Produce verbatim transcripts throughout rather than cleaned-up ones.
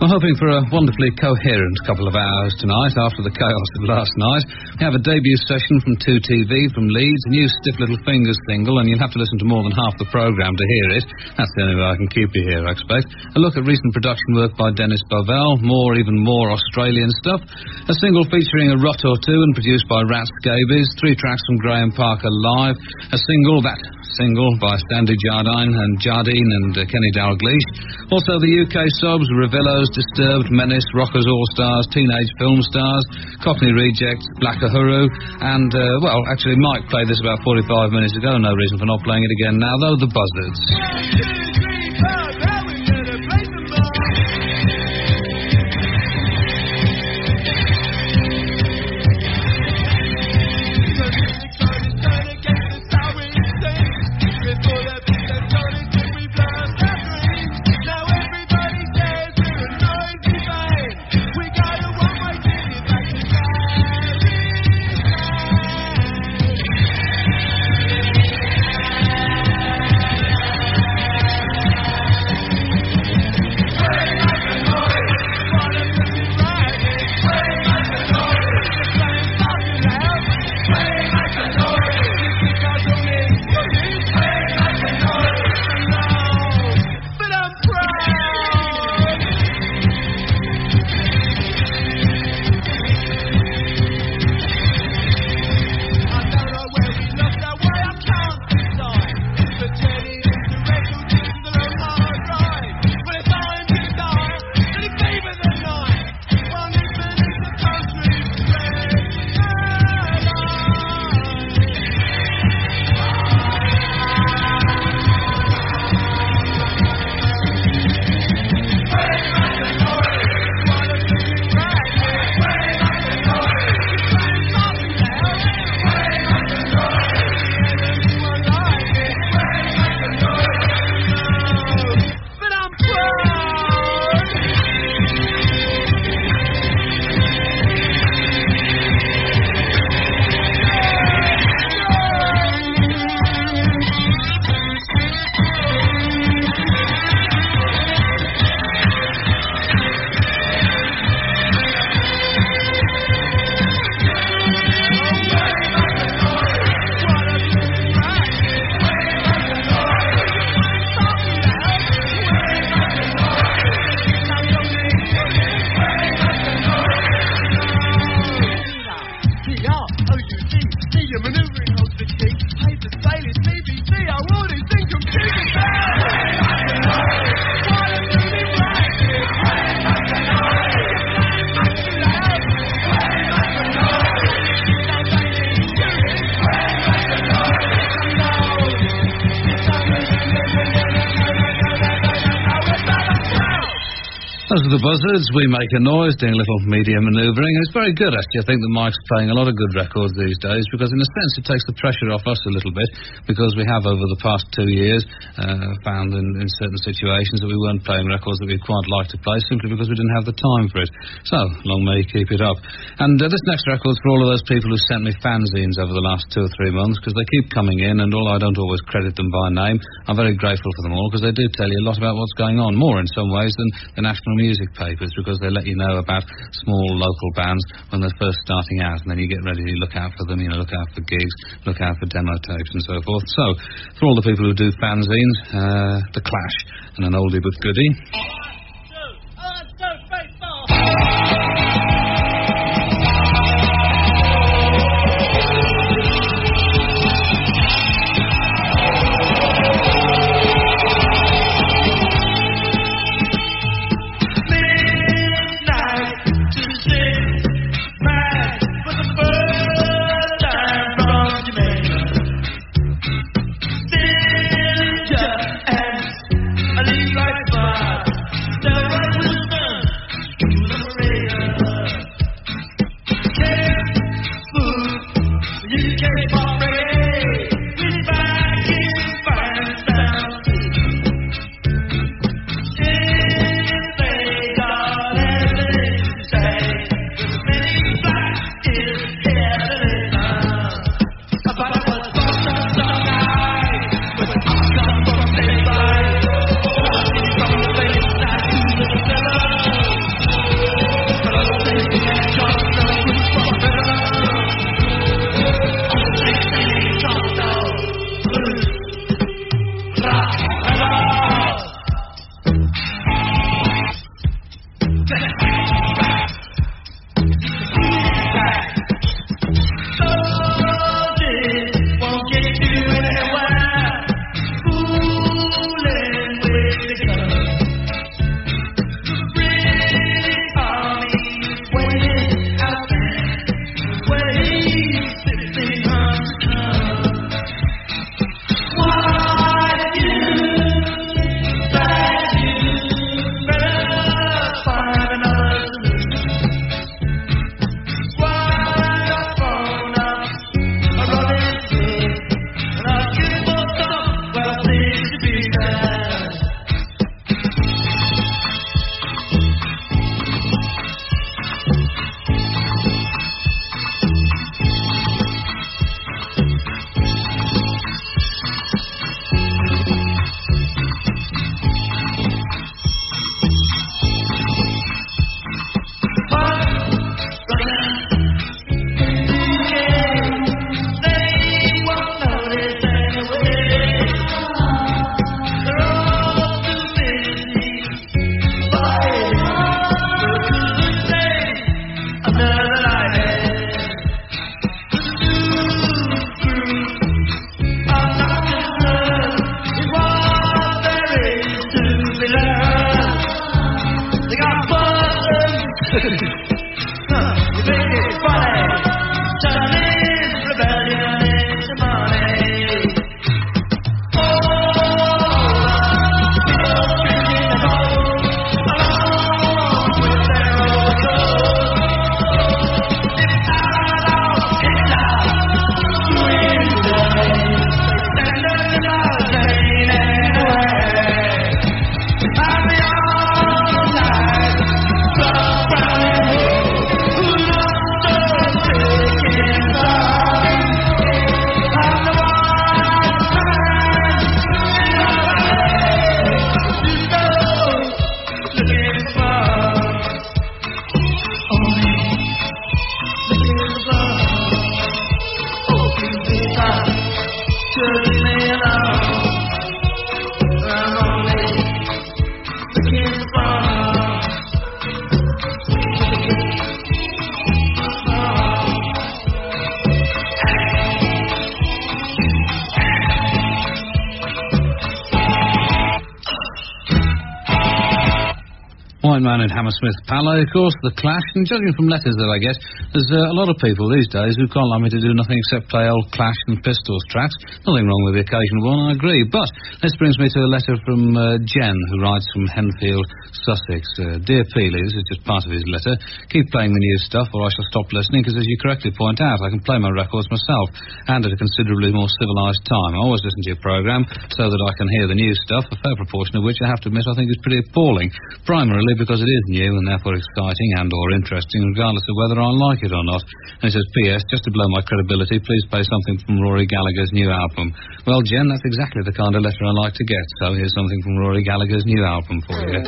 I'm hoping for a wonderfully coherent couple of hours tonight after the chaos of last night. We have a debut session from two T V from Leeds, a new Stiff Little Fingers single, and you'll have to listen to more than half the programme to hear it. That's the only way I can keep you here, I expect. A look at recent production work by Dennis Bovell, more, even more Australian stuff. A single featuring a rot or two and produced by Rat Scabies. Three tracks from Graham Parker live. A single, that single, by Sandy Jardine and Jardine and uh, Kenny Dalglish. Also the U K subs, Revillos, Disturbed, Menace, Rockers All-Stars, Teenage Film Stars, Cockney Rejects, Black Uhuru, and, uh, well, actually Mike played this about forty-five minutes ago, no reason for not playing it again now, though, the Buzzards. Those are the Buzzards. We make a noise, doing a little media manoeuvring. It's very good, actually. I think that Mike's playing a lot of good records these days because, in a sense, it takes the pressure off us a little bit because we have, over the past two years, uh, found in, in certain situations that we weren't playing records that we'd quite like to play simply because we didn't have the time for it. So, long may you keep it up. And uh, this next record's for all of those people who sent me fanzines over the last two or three months because they keep coming in, and although I don't always credit them by name, I'm very grateful for them all because they do tell you a lot about what's going on, more in some ways than the national music papers, because they let you know about small local bands when they're first starting out, and then you get ready to look out for them, you know, look out for gigs, look out for demo tapes and so forth. So, for all the people who do fanzines, uh, The Clash, and an oldie but goodie. From the White Man in Hammersmith Palais, of course, The Clash, and judging from letters that I get, there's uh, a lot of people these days who can't allow me to do nothing except play old Clash and Pistols tracks. Nothing wrong with the occasional one, I agree. But this brings me to a letter from uh, Jen, who writes from Henfield, Sussex. Uh, Dear Peely, this is just part of his letter. Keep playing the new stuff or I shall stop listening, because as you correctly point out, I can play my records myself, and at a considerably more civilised time. I always listen to your programme so that I can hear the new stuff, a fair proportion of which I have to admit I think is pretty appalling. Primarily because it is new and therefore exciting and or interesting, regardless of whether I like it or not. And it says, P S, just to blow my credibility, please play something from Rory Gallagher's new album. Well, Jen, that's exactly the kind of letter I like to get, so here's something from Rory Gallagher's new album for you.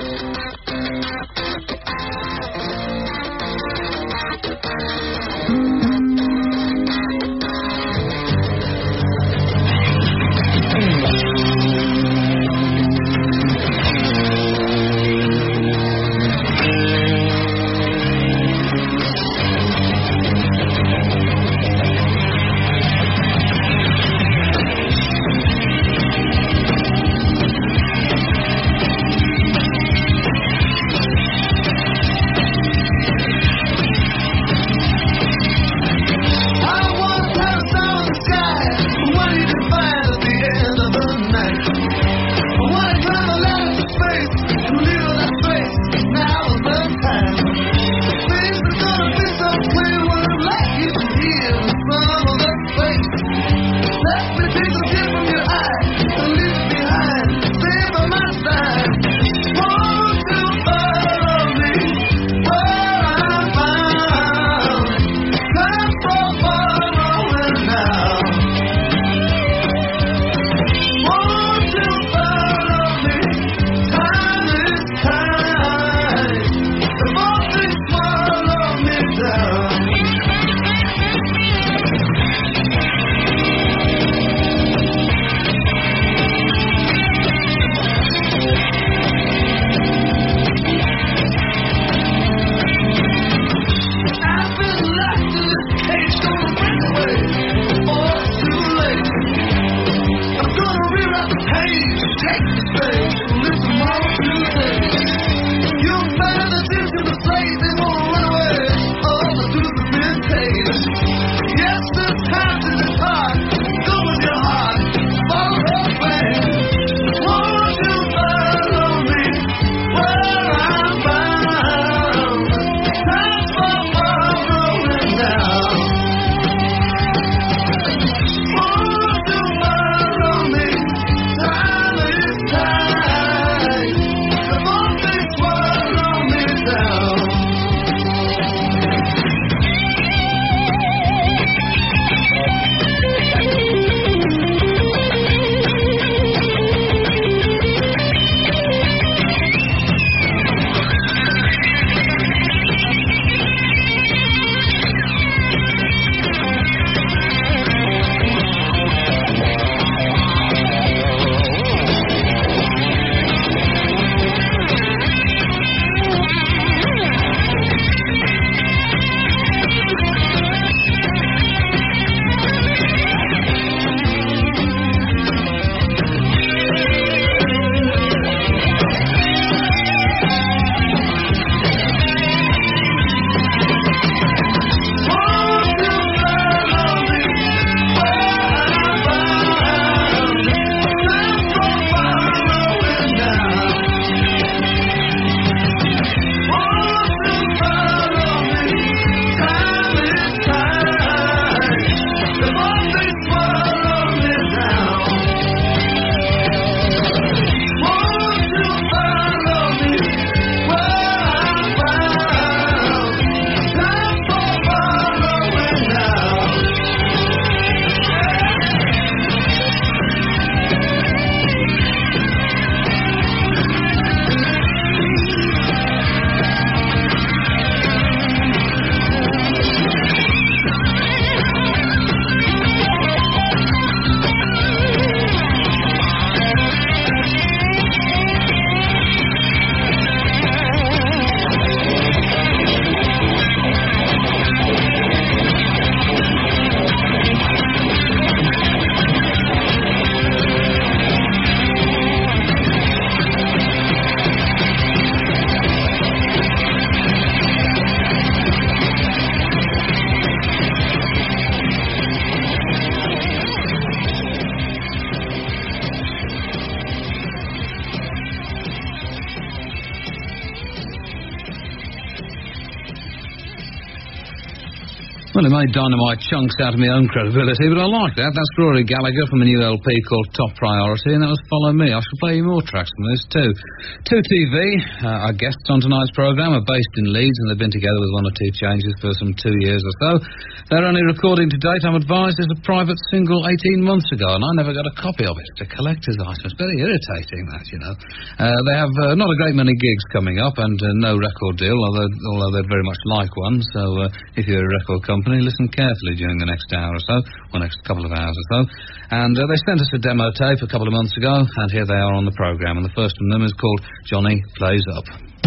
Well, it made dynamite chunks out of my own credibility, but I like that. That's Rory Gallagher from a new L P called Top Priority, and that was Follow Me. I shall play you more tracks from this, too. two T V, uh, our guests on tonight's programme are based in Leeds, and they've been together with one or two changes for some two years or so. Their only recording to date, I'm advised, is a private single eighteen months ago, and I never got a copy of it. It's a collector's item. It's very irritating, that, you know. Uh, they have uh, not a great many gigs coming up, and uh, no record deal, although, although they'd very much like one, so uh, if you're a record company, listen carefully during the next hour or so, or next couple of hours or so. And uh, they sent us a demo tape a couple of months ago, and here they are on the programme. And the first of them is called Johnny Plays Up.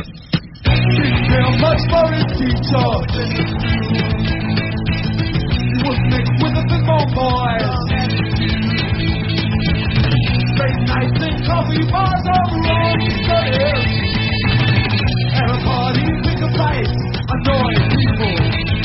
Much more his teacher. He was mixed with the football boys. Late nights in coffee bars all around the city. At a party, pick a fight, annoy people.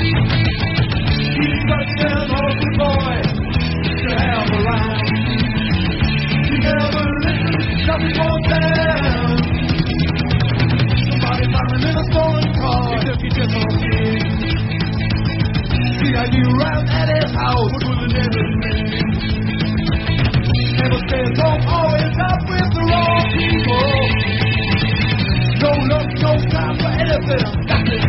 He's such an awful boy to have around. He never listens, nothing more down. Somebody found him in a stolen car, he took it just on me. See, I knew around at his house, what was the name of me? Never stays home, always out with the wrong people. No love, no time for anything, nothing.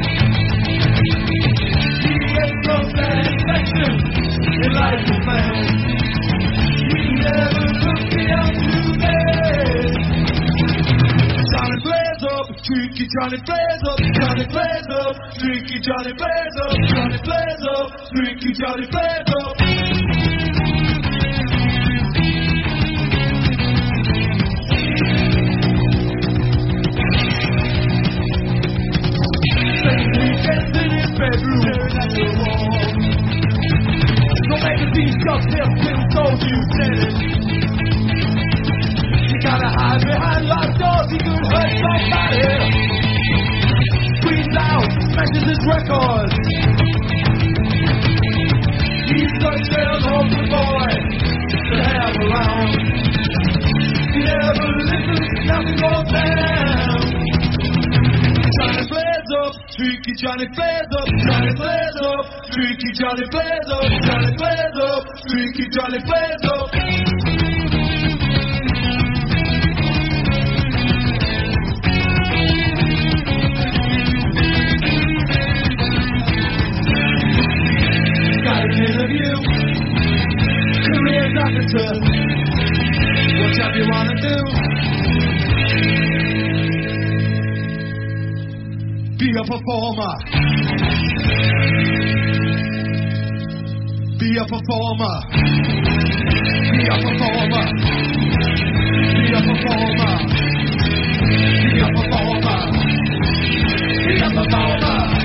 From that infection in life is man. He never took me out today. Johnny plays up, tricky Johnny plays up, Johnny plays up, tricky Johnny plays up, Johnny plays up, tricky Johnny plays up. Spending weekends in his bedroom, staring at the wall. No magazine just helped him, told you, said it. You gotta hide behind locked doors, he could hurt somebody. Squeezed out, smashes his records. He's such an awful boy to have around. He never listens, nothing goes down. Johnny plays up, tricky Johnny plays up, Johnny plays up, tricky Johnny plays up, Johnny plays up, tricky Johnny plays up. Got an interview, career doctor, what job you wanna do? Be a performer. Be a performer. Be a performer. Be a performer. Be a performer. Be a performer.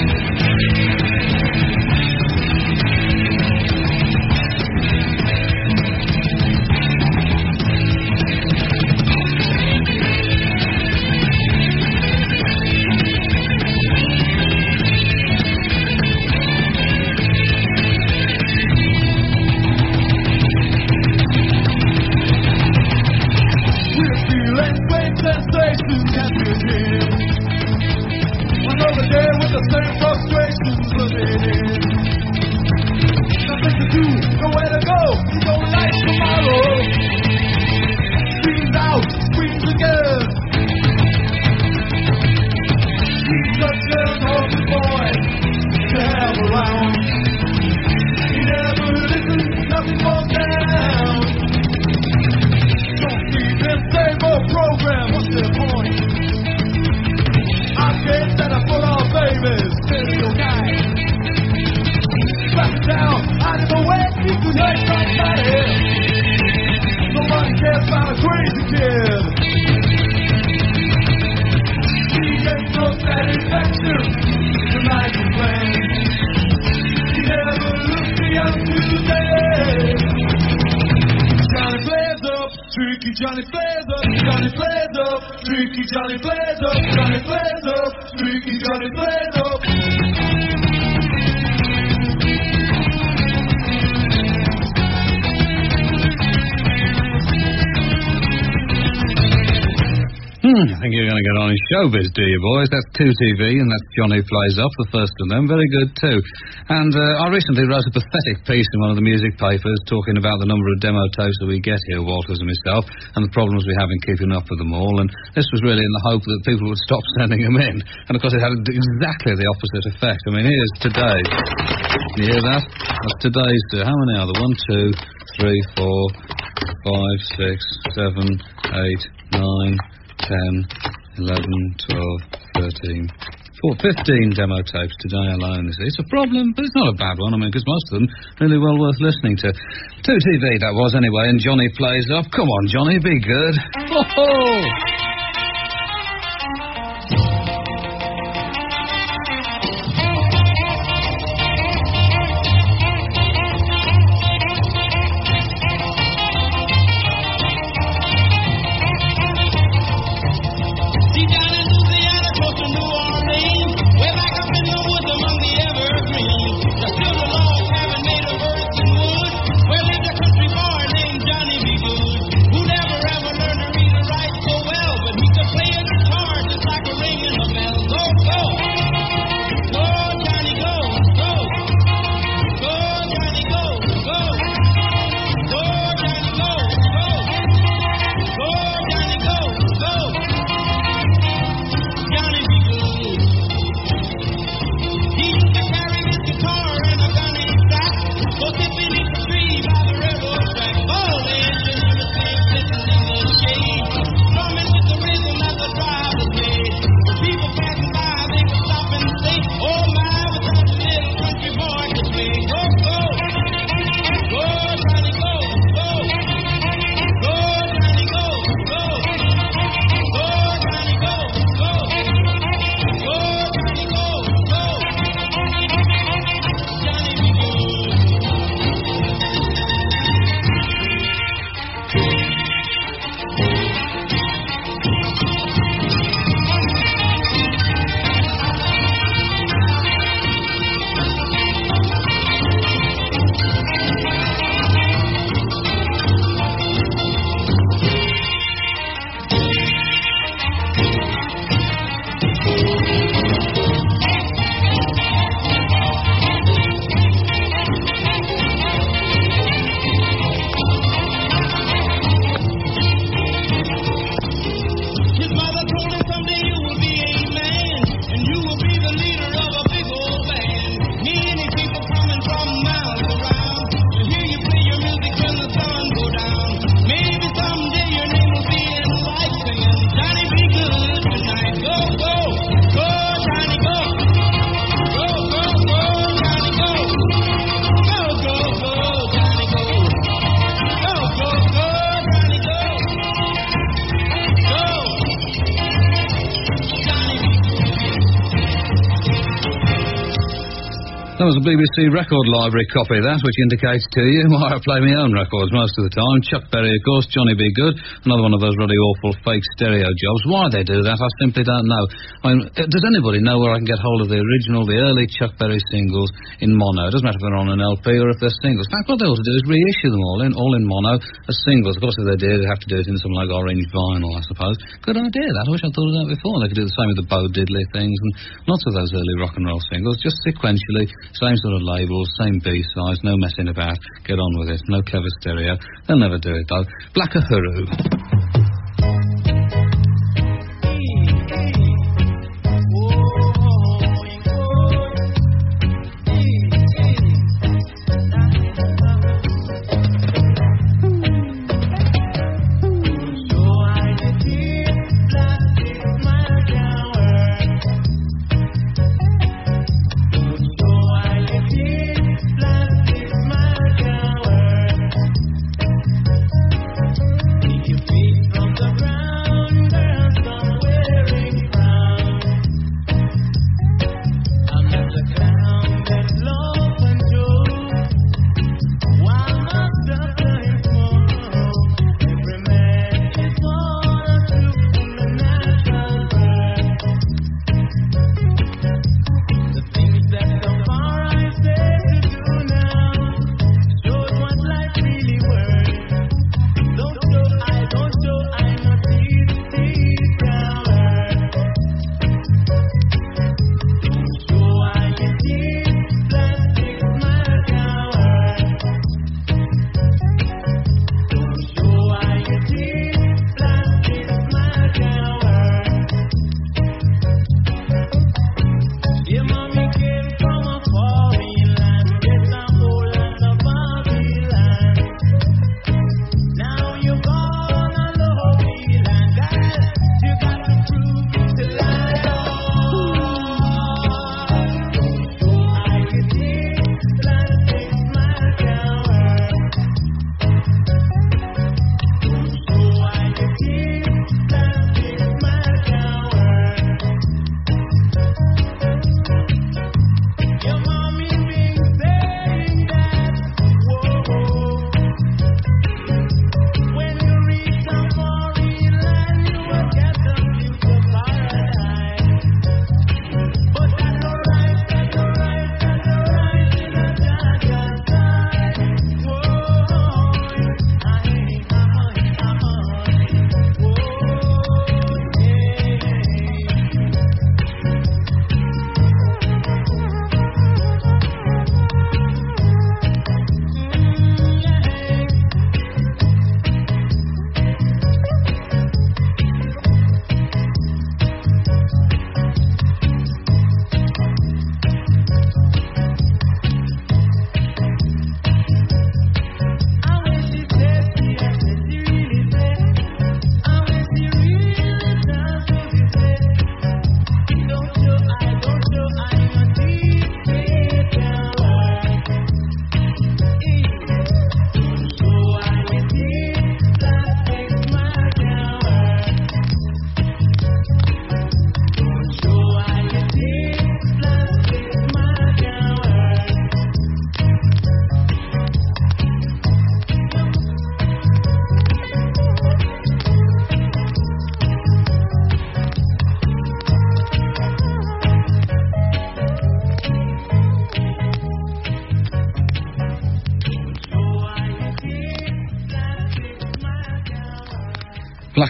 Another day with the same frustrations living in. Nothing to do, nowhere to go. You don't like tomorrow. Screams out, screams again. He's such an awful boy to have around. He never listens, nothing goes down. Don't keep him same old program, what's the point? Arcades that are full of babies, video guys. Slap it down, out of the way, you can hurt somebody. Nobody cares about a crazy kid. He gets no satisfaction, tonight you play. He never looks beyond today. Johnny plays up, tricky Johnny plays up, Johnny plays up, tricky Johnny plays up, Johnny plays up, tricky Johnny plays up. Mm, I think you're going to get on in showbiz, do you, boys? That's two T V, and that's Johnny Plays Up, the first of them. Very good, too. And uh, I recently wrote a pathetic piece in one of the music papers talking about the number of demo tapes that we get here, Walters and myself, and the problems we have in keeping up with them all. And this was really in the hope that people would stop sending them in. And, of course, it had exactly the opposite effect. I mean, here's today's. Can you hear that? That's today's. Uh, how many are there? One, two, three, four, five, six, seven, eight, nine... ten, eleven, twelve, thirteen, four, fifteen demo tapes today alone. It's a problem, but it's not a bad one. I mean, because most of them really well worth listening to. two T V that was anyway, and Johnny Plays Up. Come on, Johnny, be good. Ho-ho! That was a B B C record library copy, that, which indicates to you why I play my own records most of the time. Chuck Berry, of course, Johnny B. Good, another one of those really awful fake stereo jobs. Why they do that, I simply don't know. I mean, does anybody know where I can get hold of the original, the early Chuck Berry singles in mono? It doesn't matter if they're on an L P or if they're singles. In fact, what they ought to do is reissue them all in, all in mono as singles. Of course, if they did, they'd have to do it in some like orange vinyl, I suppose. Good idea, that. I wish I'd thought of that before. They could do the same with the Bo Diddley things and lots of those early rock and roll singles, just sequentially, same sort of label, same B-sides, no messing about. Get on with it. No clever stereo. They'll never do it, though. Black Uhuru. Be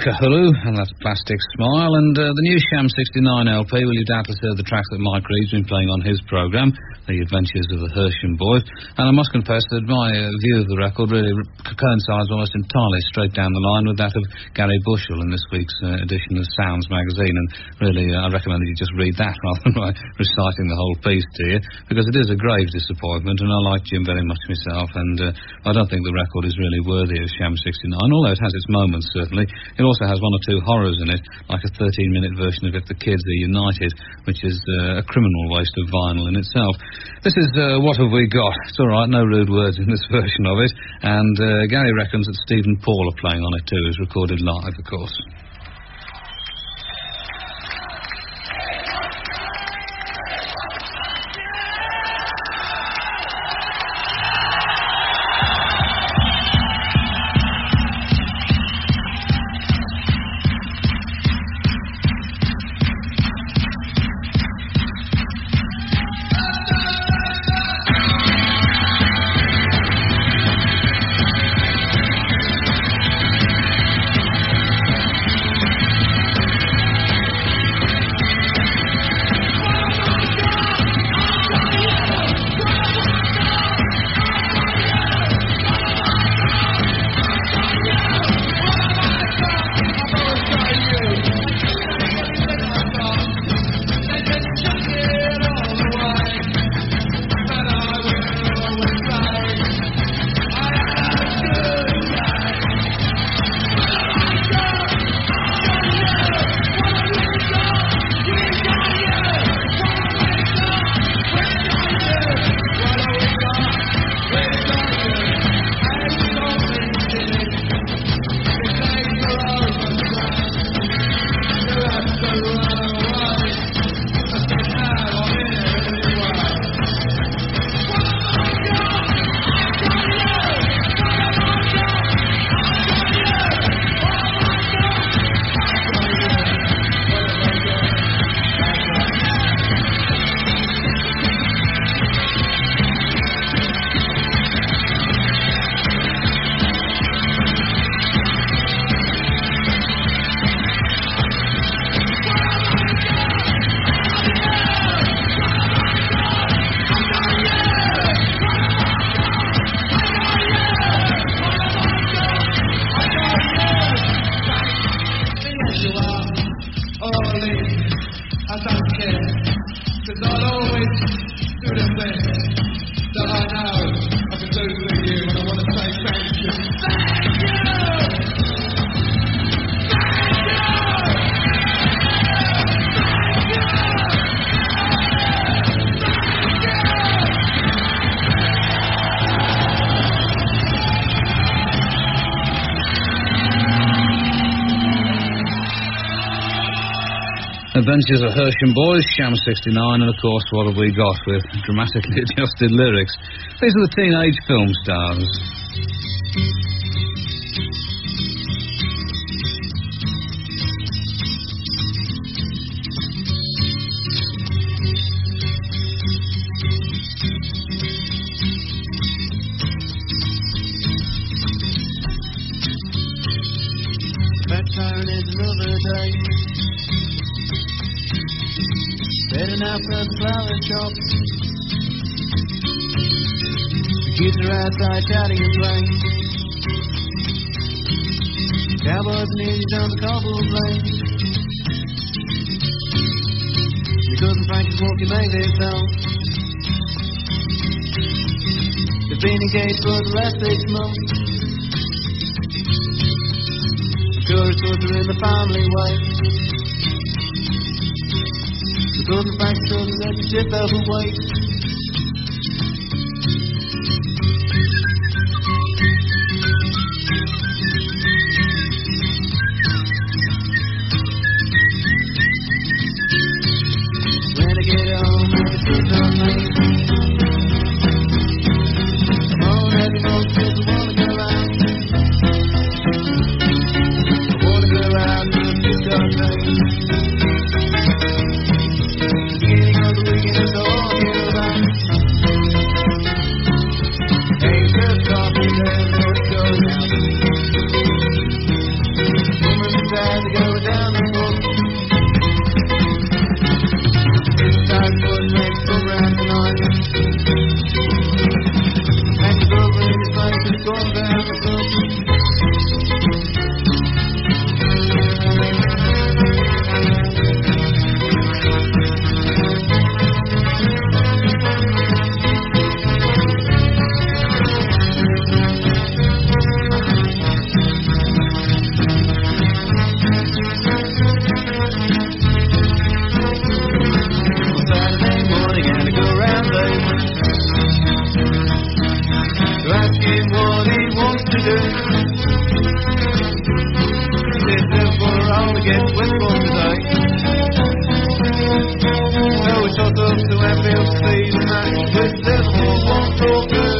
Kahulu, and that's Plastic Smile, and uh, the new Sham sixty-nine L P. Well, you doubtless heard the tracks that Mike Reed's been playing on his programme, The Adventures of the Hersham Boys, and I must confess that my uh, view of the record really coincides almost entirely straight down the line with that of Gary Bushell in this week's uh, edition of Sounds magazine, and really uh, I recommend that you just read that rather than uh, reciting the whole piece to you, because it is a grave disappointment, and I like Jim very much myself, and uh, I don't think the record is really worthy of Sham sixty-nine, although it has its moments, certainly. It also has one or two horrors in it, like a thirteen-minute version of If the Kids Are United, which is uh, a criminal waste of vinyl in itself. This is uh, What Have We Got? It's all right, no rude words in this version of it, and uh, Gary reckons that Steve and Paul are playing on it too. It's recorded live, of course. Adventures of Hersham Boys, Sham sixty-nine, and of course What Have We Got, with dramatically adjusted lyrics. These are the teenage film stars. Bedtime is another day. Heading out for the flower shop. The kids are outside shouting and playing. Cowboys and Indians on the cobbled lane. Your cousin Frank and Smokey make their song. They've been engaged for the last six months. The tourist swords are in the family way. The cousin Frank told us that the ship overweight. When I get home, I can sit on me. Come on, heavy folks, cause I wanna go out. I wanna go out to a two-car train. Beginning of the weekend is all I care about. Saturday morning and I go round there to ask him what he wants to do. He says therefore I'll get Westport today. So we shot up to Anfield to see the match with Liverpool one four two.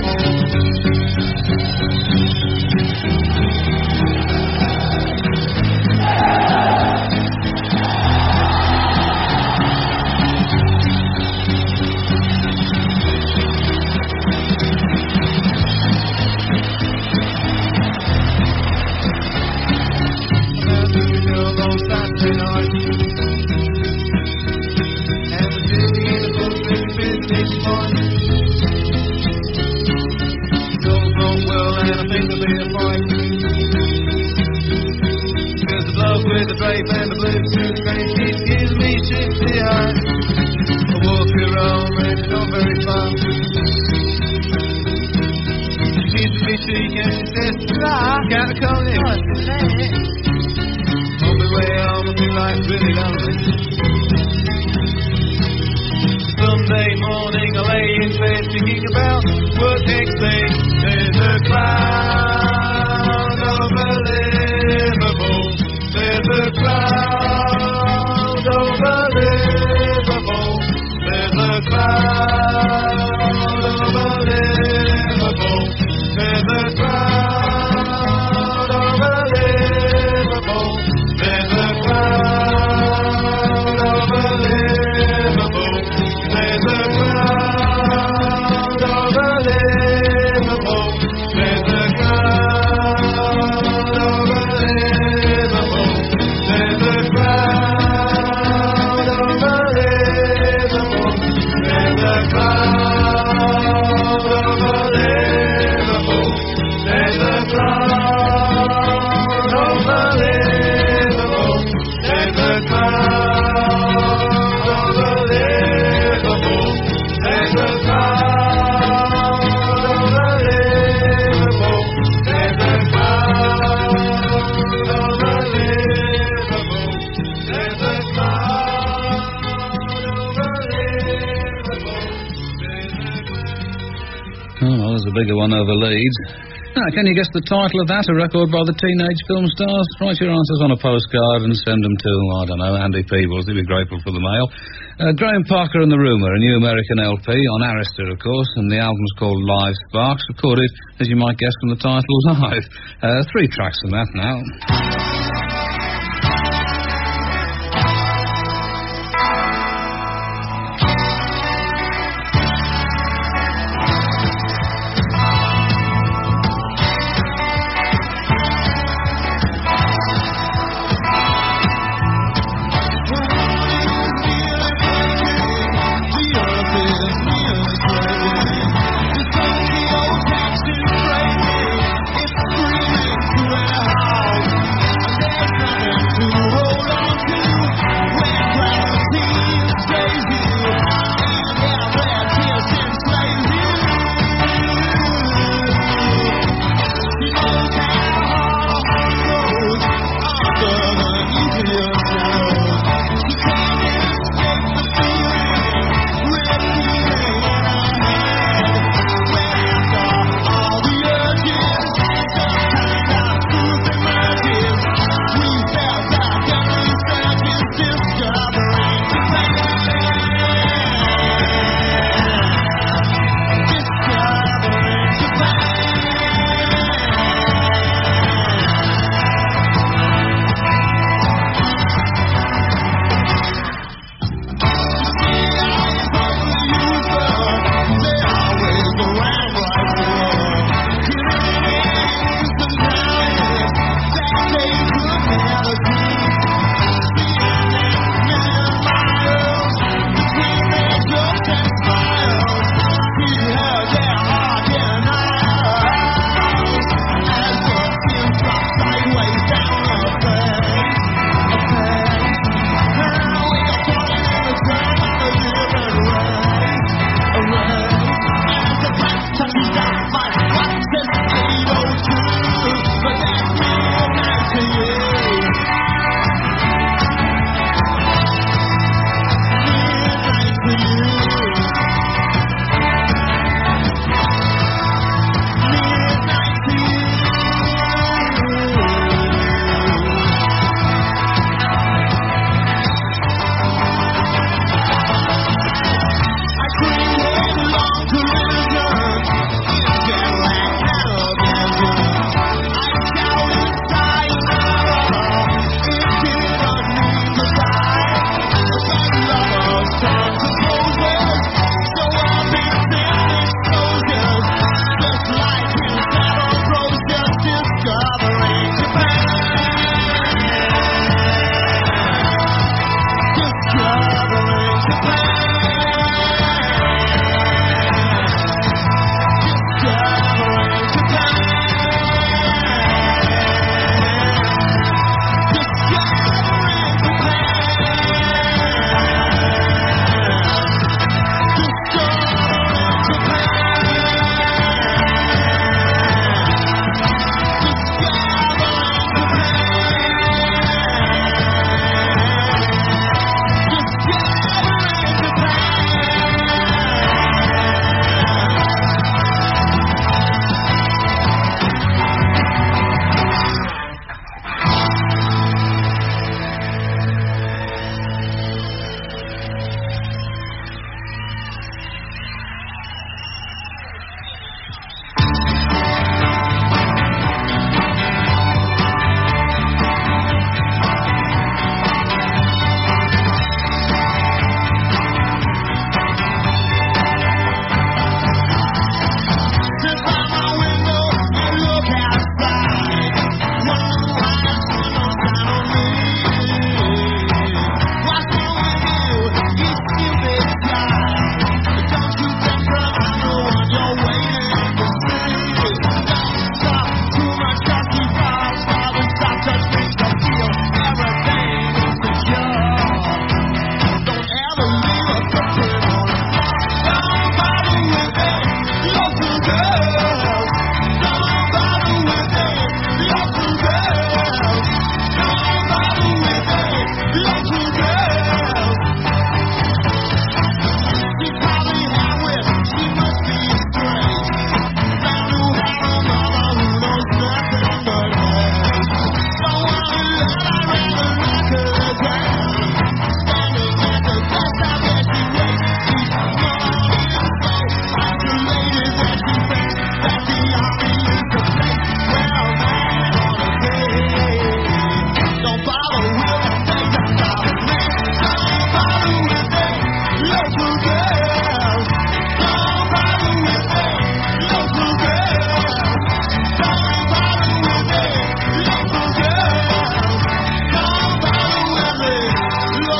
With the drape and the blue suit train, he gives me shifty eyes. I walk around and it's not very fun. She kisses me cheek and she says, "Ah, can't call it." On my way home I feel like really lonely. Sunday morning I lay in bed thinking about what next thing. There's a cloud over Liverpool. There's a cloud over Liverpool. There's a cloud over Liverpool. There's a cloud over Liverpool. There's a cloud over Liverpool. There's a cloud over Liverpool. There's a cloud over Liverpool. There's a cloud over Liverpool. There's a cloud over Liverpool. There's a cloud over Liverpool. There's a cloud over Liverpool. There's a cloud over Liverpool. There's a cloud over Liverpool. There's a cloud over Liverpool. Oh, well, there's a bigger one over Leeds. Now, can you guess the title of that? A record by the Teenage Film Stars? Write your answers on a postcard and send them to, I don't know, Andy Peebles. He'd be grateful for the mail. Uh, Graham Parker and the Rumour, a new American L P on Arista, of course, and the album's called Live Sparks, recorded, as you might guess from the title, live. Uh, three tracks from that now. It's screaming, well,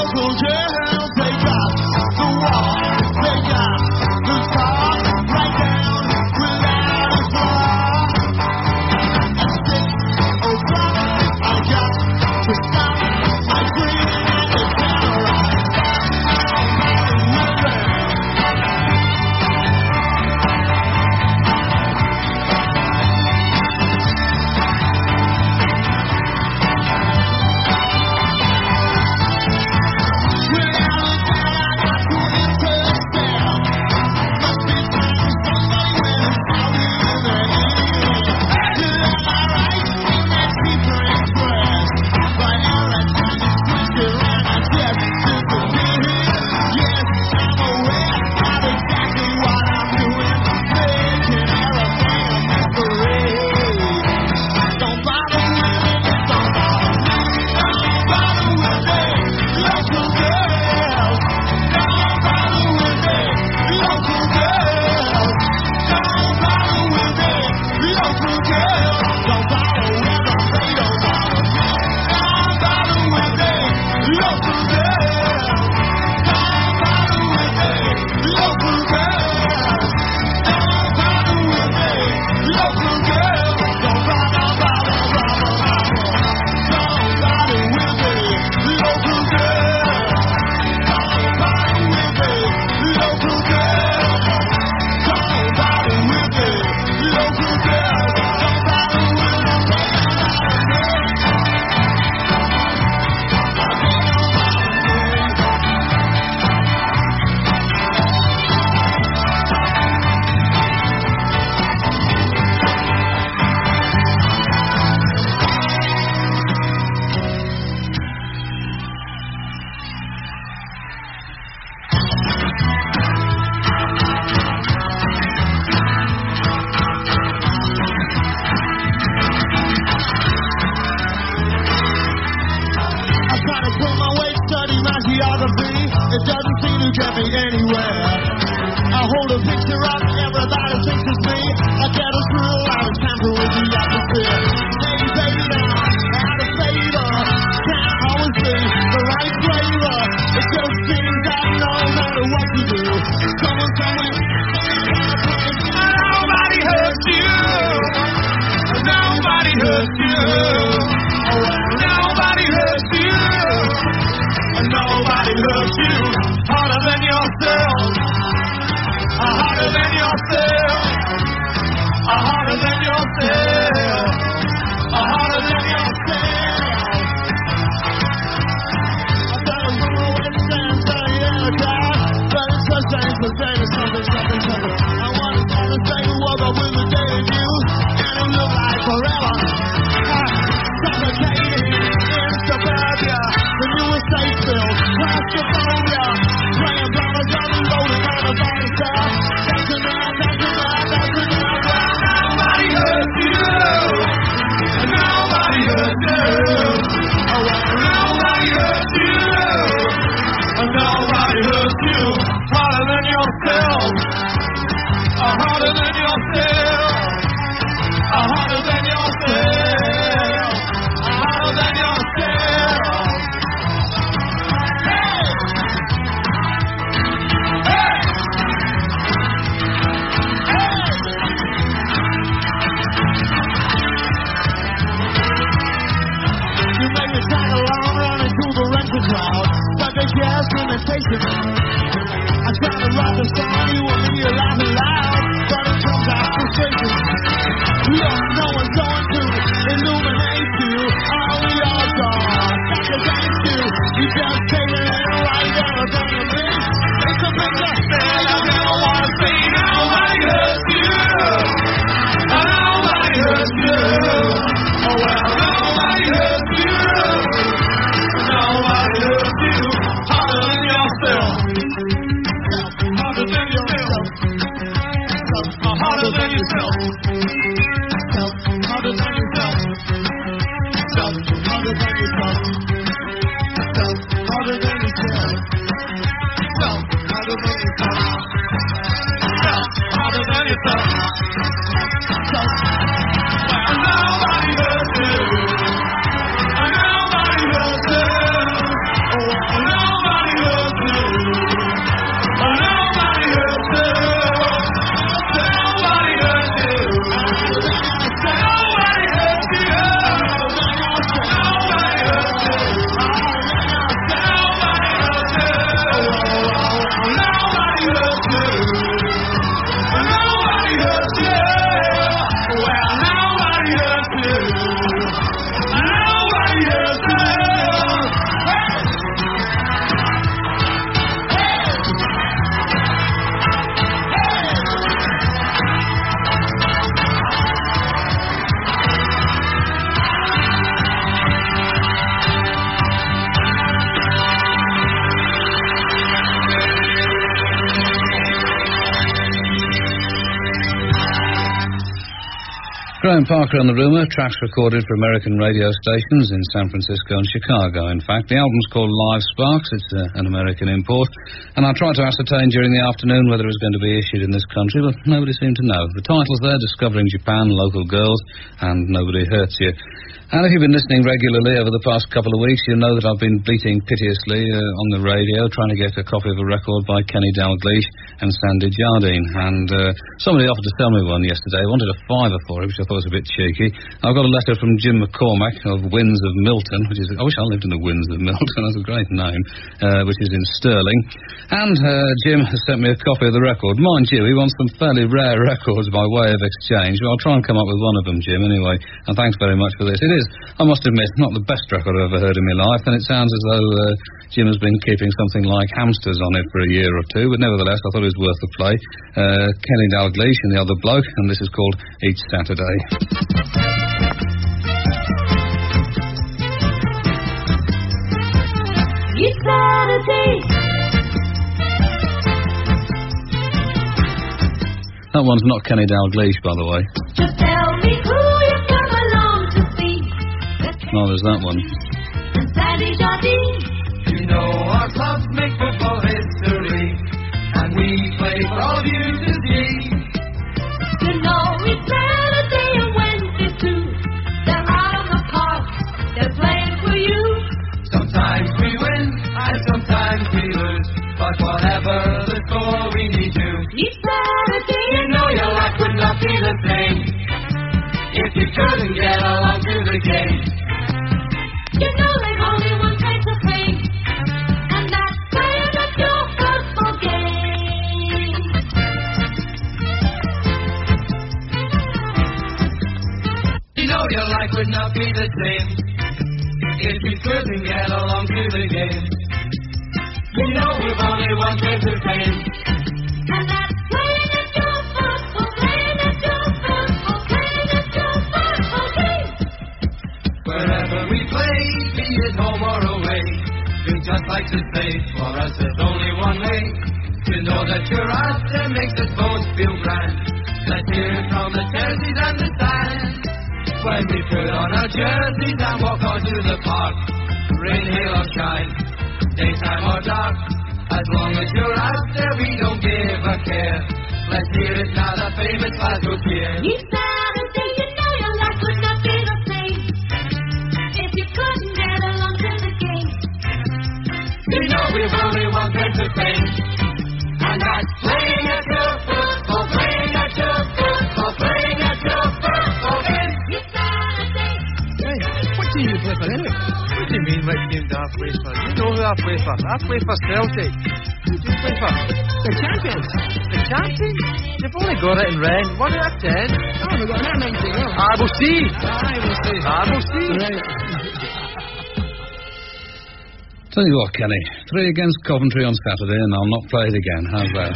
local girls, they got the walk, they got the talk, right down without a flaw. At six o'clock, I got to stop my dream at the camera. It doesn't seem to get me anywhere. I hold a picture up, everybody thinks it's me. I get a thrill out of tamper with the atmosphere. Hey baby now, out of favor, can't always be the right flavor. It just seems that no matter what you do, someone somewhere, nobody hurts you. Nobody hurts you. Oh, nobody hurts you. Nobody loves you harder than yourself, harder than yourself, harder than yourself, harder than yourself. I better move away and stand there, yeah, God, but it's just ain't the day to something, something, something. I want to stand and say you woke up with a day of you, and it look like forever. Suffocating in suburbia, the newest state bill, claustrophobia, playing brothers on the road and all the body stuff. That's enough, that's enough, that's enough. Well, nobody hurts you. Nobody hurts you. Oh, well, nobody hurts you. Nobody hurts you. Harder than yourself. Harder than yourself. Harder than yourself. Harder than yourself. Hey! Hey! Hey! You make me tag along running through the rental crowd, but they just imitation. I try to write the song, you want me to laugh loud, but it comes out frustration. Look, no one's going to illuminate you. All we all are back against you. You just take it and write everything to me. It's a picture that I never want to see. Nobody hurts you. Nobody hurts you. Oh well, nobody hurts you. Nobody hurts you. Harder than yourself. Harder than yourself. Harder than yourself. Harder than yourself. Harder than yourself. Harder than yourself. Harder than yourself. Harder than yourself. Well, nobody hurts you. Nobody hurts you. Oh, well, nobody. Graham Parker on the rumour, tracks recorded for American radio stations in San Francisco and Chicago, in fact. The album's called Live Sparks, it's uh, an American import, and I tried to ascertain during the afternoon whether it was going to be issued in this country, but nobody seemed to know. The title's there, Discovering Japan, Local Girls, and Nobody Hurts You. And if you've been listening regularly over the past couple of weeks, you'll know that I've been bleating piteously uh, on the radio, trying to get a copy of a record by Kenny Dalglish and Sandy Jardine. And uh, somebody offered to sell me one yesterday. I wanted a fiver for it, which I thought was a bit cheeky. I've got a letter from Jim McCormack of Winds of Milton, which is, I wish I lived in the Winds of Milton, that's a great name, uh, which is in Stirling. And uh, Jim has sent me a copy of the record. Mind you, he wants some fairly rare records by way of exchange, but I'll try and come up with one of them, Jim, anyway. And thanks very much for this. It is, I must admit, not the best record I've ever heard in my life, and it sounds as though uh, Jim has been keeping something like hamsters on it for a year or two, but nevertheless, I thought it was worth the play. Uh, Kenny Dalglish and the other bloke, and this is called Each Saturday. Each Saturday. That one's not Kenny Dalglish, by the way. Just tell me who you come along to see. No, there's that one. And Sandy Jardine. You know our clubs make football history, and we play for all of you to see. You know it's Saturday and Wednesday too. They're out on the park, they're playing for you. Sometimes we win, and sometimes we lose, but whatever the score, we need you. Each Saturday, You know your life would not be the same if you couldn't get along to the game. you know there's only one kind to play, and that's playing at your football game. You know your life would not be the same if you couldn't get along to the game. You know we've only one thing to fame. And that's playing at your football, playing at your football, playing at your football game. Wherever we play, be it home or away, we'd just like to say, for us there's only one way. To know that you're out there makes us both feel grand. Let's hear it from the jerseys and the stands. When we put on our jerseys and walk onto the park, rain, hail or shine, daytime or dark, as long as you're out there we don't give a care. Let's hear it now, the famous Glasgow cheer. Each Saturday, you know your life would not be the same if you couldn't get along to the game. You know we've only one thing to say, and that's playing at your football, playing at your football, playing at your football game. Each Saturday, Hey, what team you play for anyway? What do you mean, what team do I play for? You know who I play for. I play for Celtic. Who do you play for? The champions. The champions? You've only got it in red. One out of ten. Oh, we've got that many to go. I will see. I will see. I will see. Right. Tell you what, Kenny, three against Coventry on Saturday and I'll not play it again. How's that?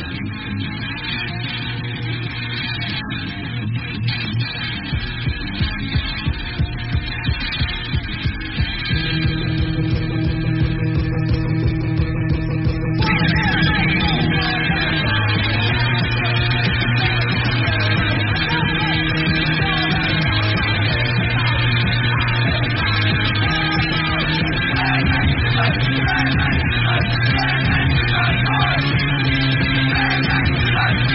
Hey!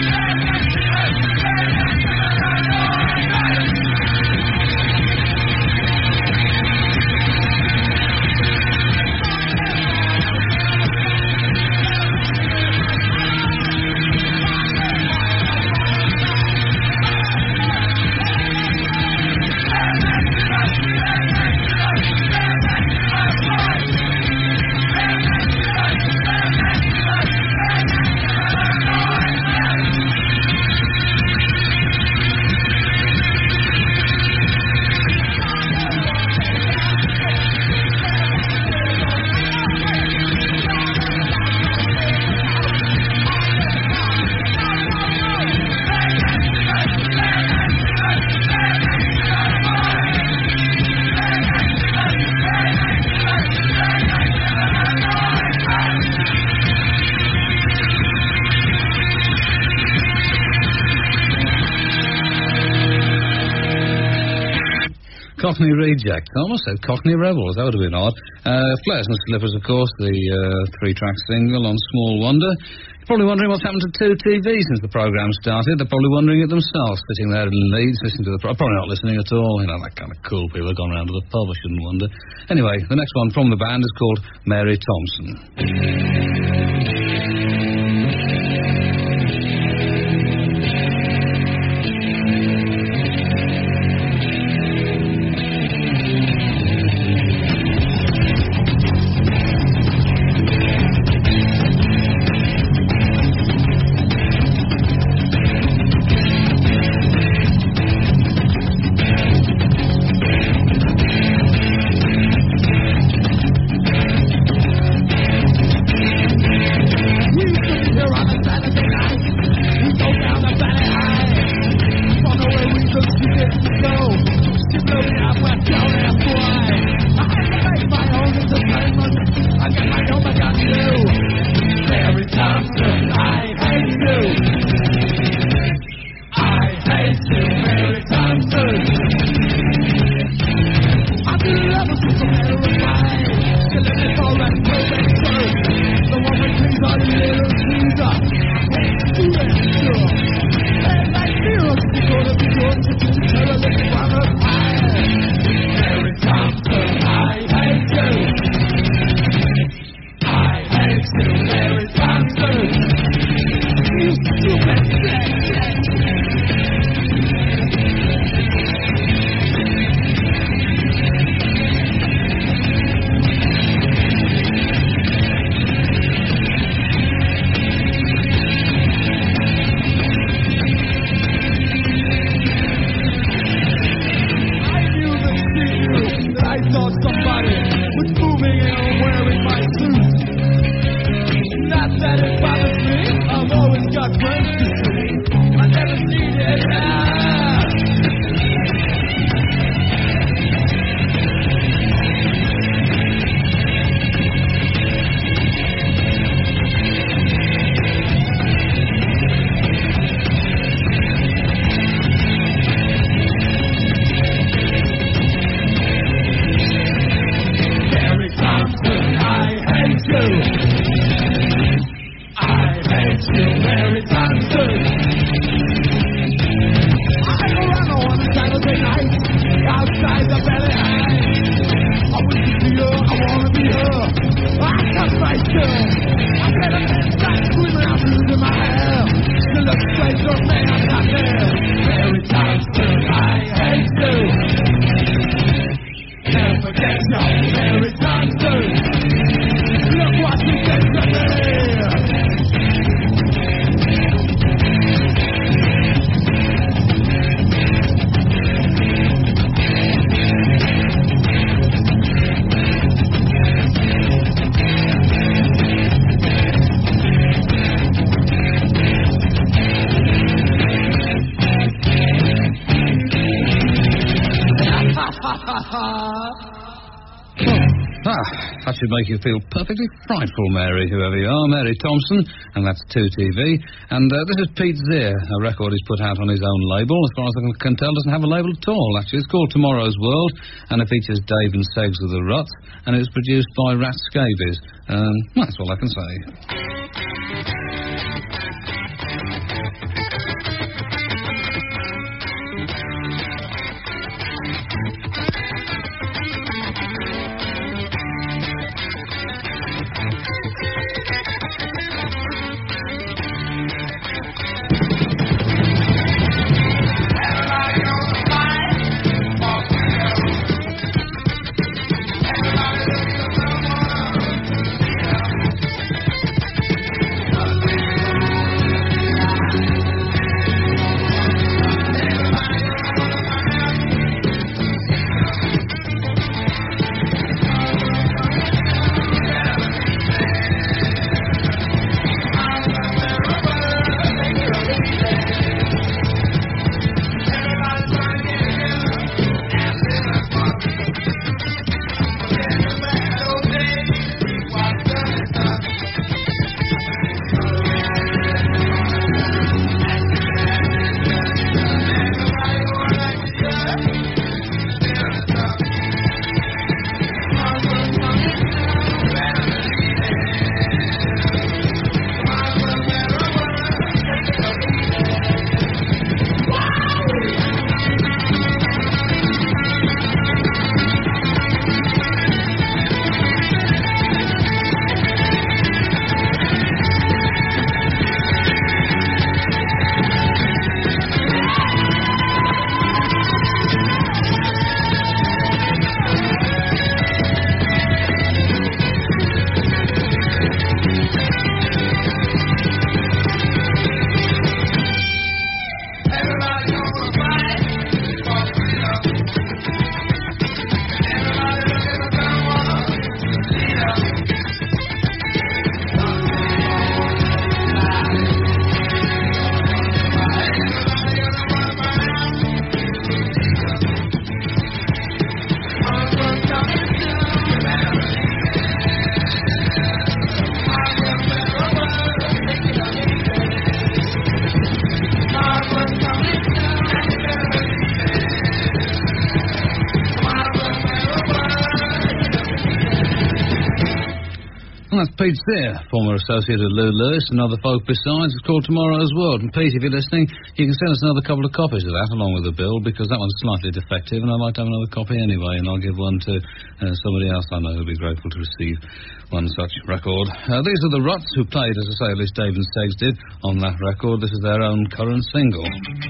Cockney Reject. I almost said Cockney Rebels. That would have been odd. Uh, Flares and Slippers, of course, the uh, three-track single on Small Wonder. You're probably wondering what's happened to two T V since the programme started. They're probably wondering it themselves, sitting there in Leeds, listening to the... Pro- probably not listening at all. You know, that kind of cool people have gone round to the pub, I shouldn't wonder. Anyway, the next one from the band is called Mary Thompson. Should make you feel perfectly frightful, Mary, whoever you are. Mary Thompson, and that's two T V. And uh, this is Pete Zier, a record he's put out on his own label. As far as I can tell, doesn't have a label at all, actually. It's called Tomorrow's World, and it features Dave and Seggs of the Ruts, and it's produced by Rat Scabies. Um, that's all I can say. Pete Sear, former associate of Lou Lewis, another folk besides. It's called Tomorrow's World. And Pete, if you're listening, you can send us another couple of copies of that along with the bill, because that one's slightly defective and I'd like to have another copy anyway, and I'll give one to uh, somebody else I know who'll be grateful to receive one such record. Uh, these are the Ruts, who played, as I say, at least Dave and Segs did, on that record. This is their own current single.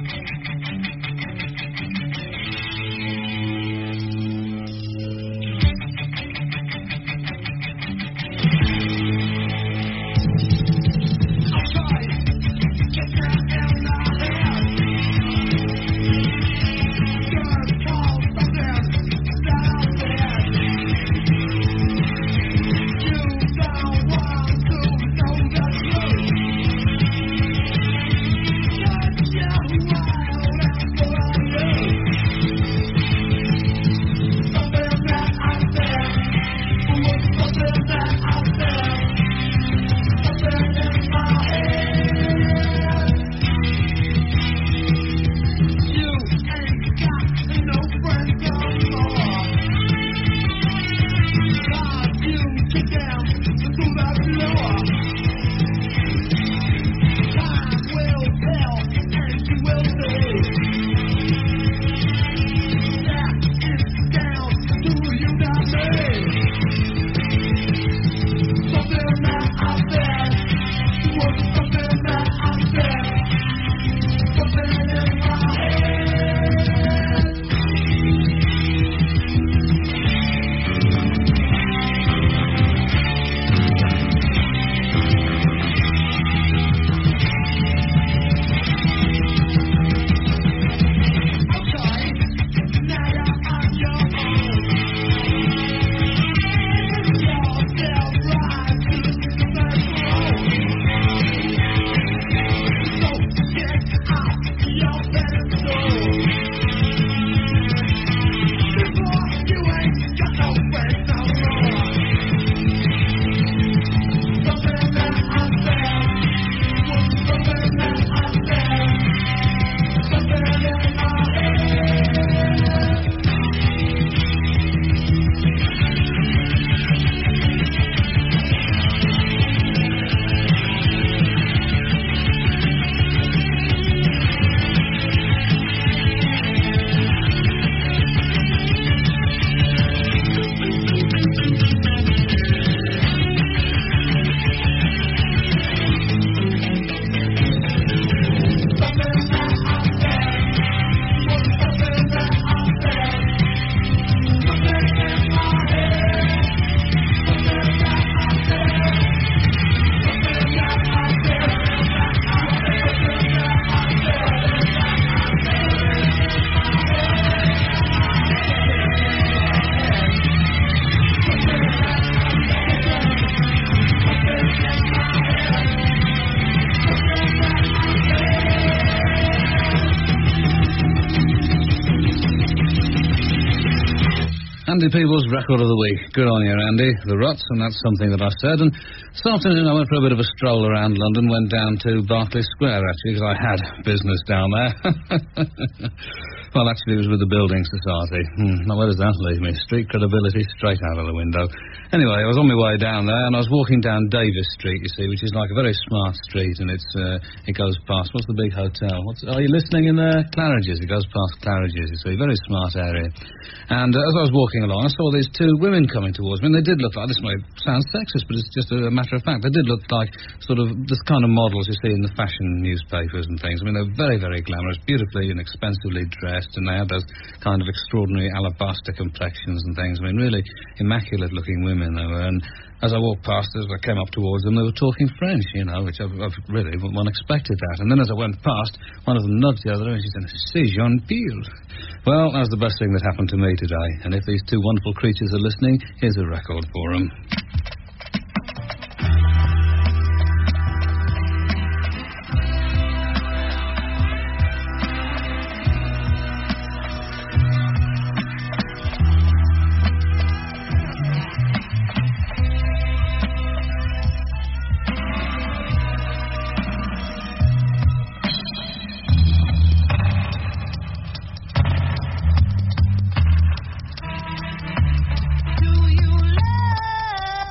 Andy Peebles' record of the week. Good on you, Andy. The Ruts, and that's something that I said. And this afternoon I went for a bit of a stroll around London, went down to Berkeley Square, actually, because I had business down there. Well, actually, it was with the Building Society. Hmm, now, where does that leave me? Street credibility straight out of the window. Anyway, I was on my way down there, and I was walking down Davis Street, you see, which is like a very smart street, and it's uh, it goes past, what's the big hotel? What's, are you listening in there? Claridge's. It goes past Claridge's, you see. Very smart area. And uh, as I was walking along, I saw these two women coming towards me, and they did look like, this might sound sexist, but it's just a, a matter of fact, they did look like sort of the kind of models you see in the fashion newspapers and things. I mean, they're very, very glamorous, beautifully and expensively dressed, and they had those kind of extraordinary alabaster complexions and things. I mean, really immaculate-looking women they were. And as I walked past, as I came up towards them, they were talking French, you know, which I've, I've really one expected that. And then as I went past, one of them nudged the other, and she said, "C'est Jean Peel." Well, that was the best thing that happened to me today. And if these two wonderful creatures are listening, here's a record for them. Do you love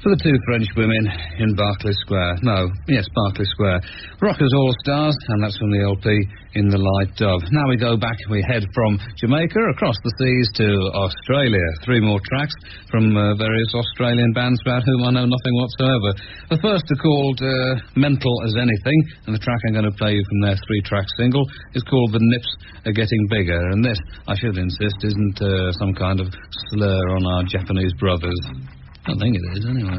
For the two French women in Berkeley Square. No, yes, Berkeley Square. Rockers All Stars, and that's from the L P In the Light Dove. Now we go back, we head from Jamaica across the seas to Australia. Three more tracks from uh, various Australian bands about whom I know nothing whatsoever. The first are called uh, Mental as Anything, and the track I'm going to play you from their three-track single is called The Nips Are Getting Bigger. And this, I should insist, isn't uh, some kind of slur on our Japanese brothers. I don't think it is, anyway.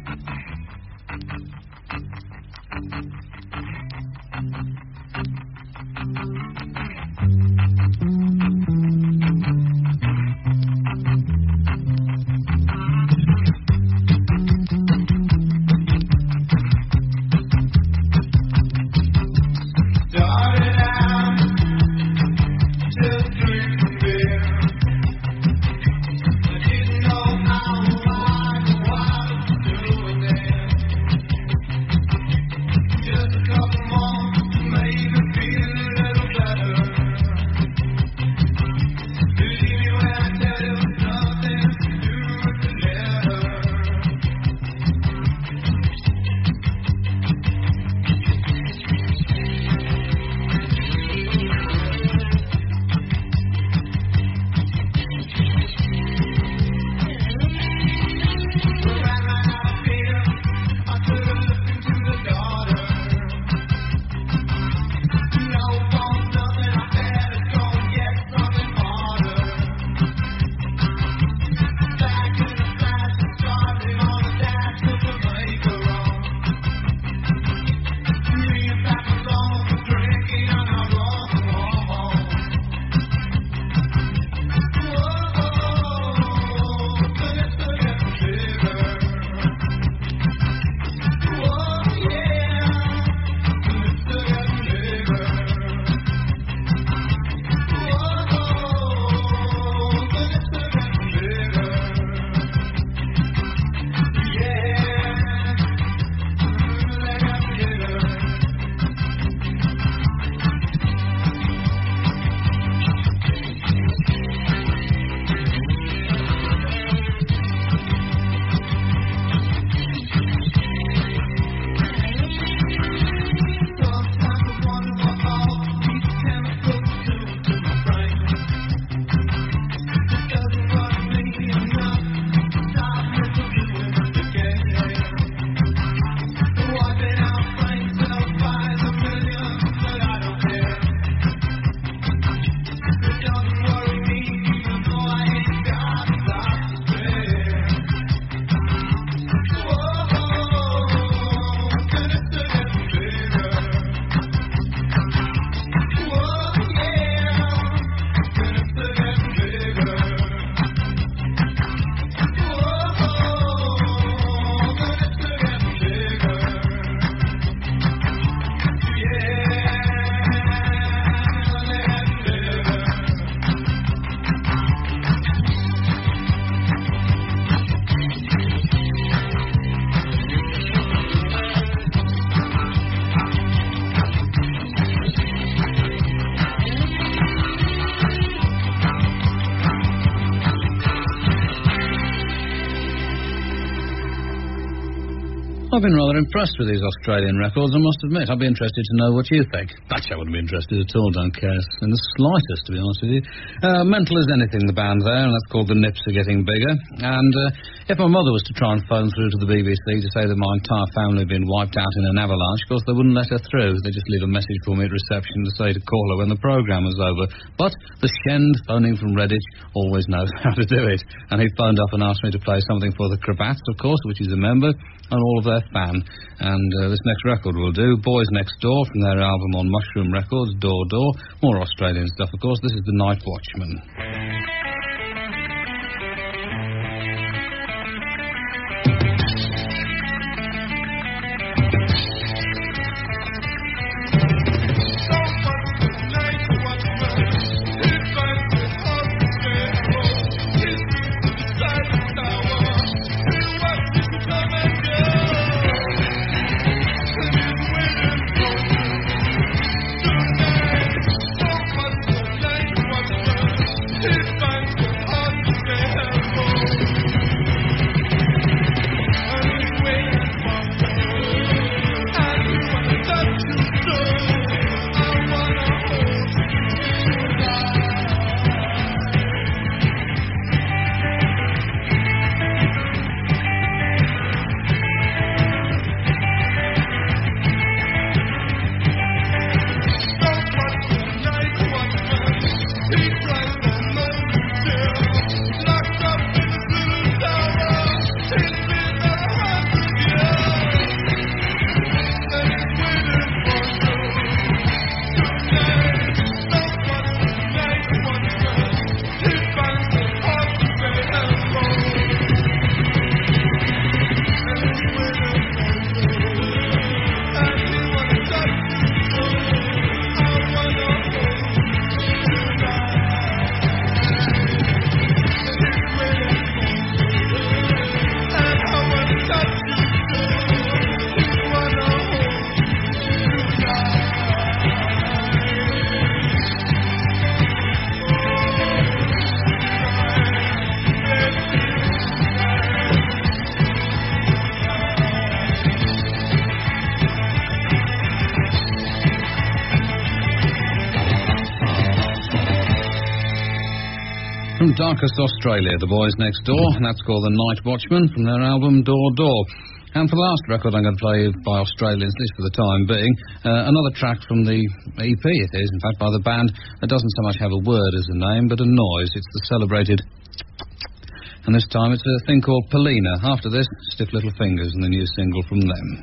I've been rather impressed with these Australian records, I must admit. I'd be interested to know what you think. Actually, I wouldn't be interested at all, don't care in the slightest, to be honest with you. Uh, Mental as Anything, the band there, and that's called The Nips Are Getting Bigger. And uh, if my mother was to try and phone through to the B B C to say that my entire family had been wiped out in an avalanche, of course, they wouldn't let her through. They just leave a message for me at reception to say to call her when the programme was over. But the Shend, phoning from Redditch, always knows how to do it. And he phoned up and asked me to play something for the Cravats, of course, which he's a member, and all of their fan. And uh, this next record will do. Boys Next Door from their album on Mushroom Records, Door Door. More Australian stuff, of course. This is The Night Watchman. It's Darkest Australia, the boys next door, and that's called The Night Watchman from their album Door Door. And for the last record I'm going to play by Australians, at least for the time being, uh, another track from the E P, it is, in fact, by the band that doesn't so much have a word as a name, but a noise. It's the celebrated... And this time it's a thing called Polina. After this, Stiff Little Fingers and the new single from them.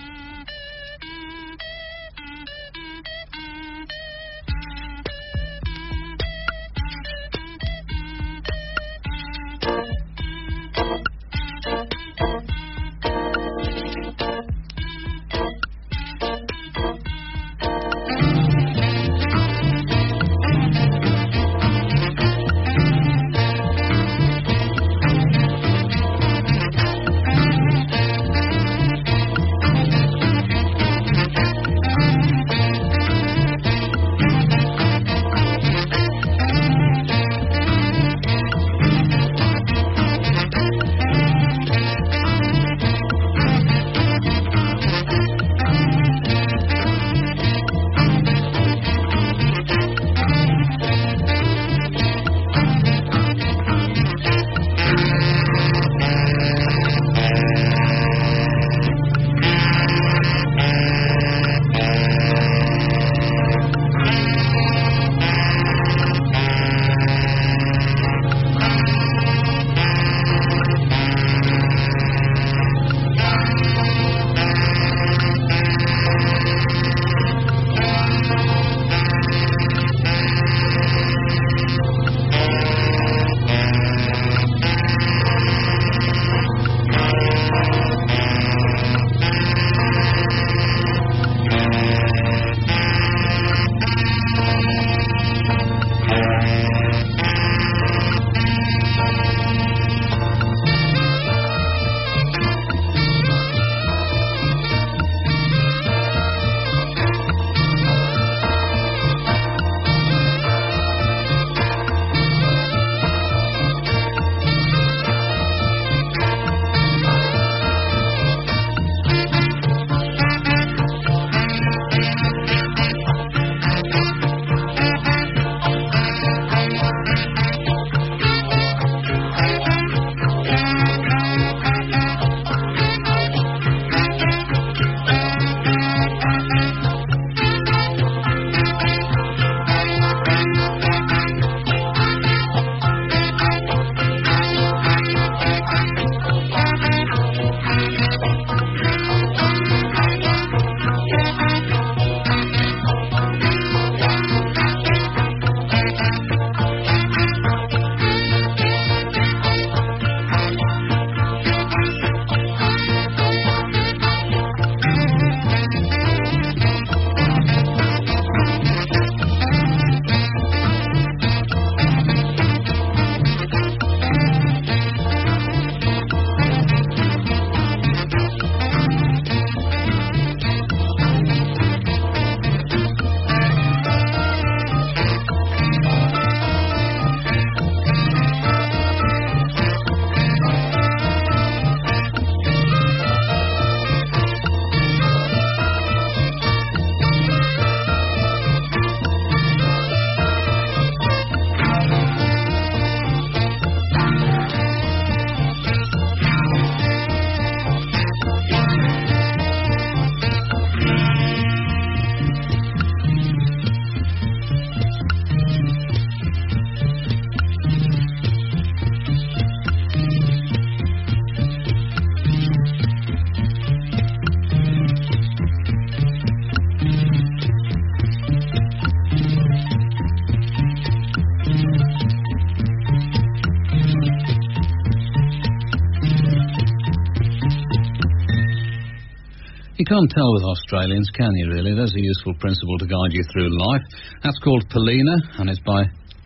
You can't tell with Australians, can you, really? There's a useful principle to guide you through life. That's called Polina, and it's by...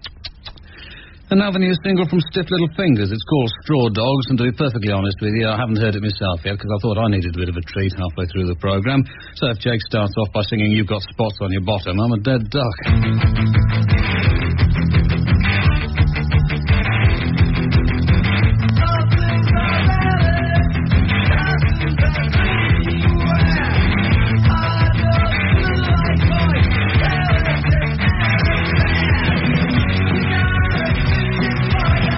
And now the new single from Stiff Little Fingers. It's called Straw Dogs, and to be perfectly honest with you, I haven't heard it myself yet, because I thought I needed a bit of a treat halfway through the programme. So if Jake starts off by singing You've Got Spots on Your Bottom, I'm a dead duck. Bye.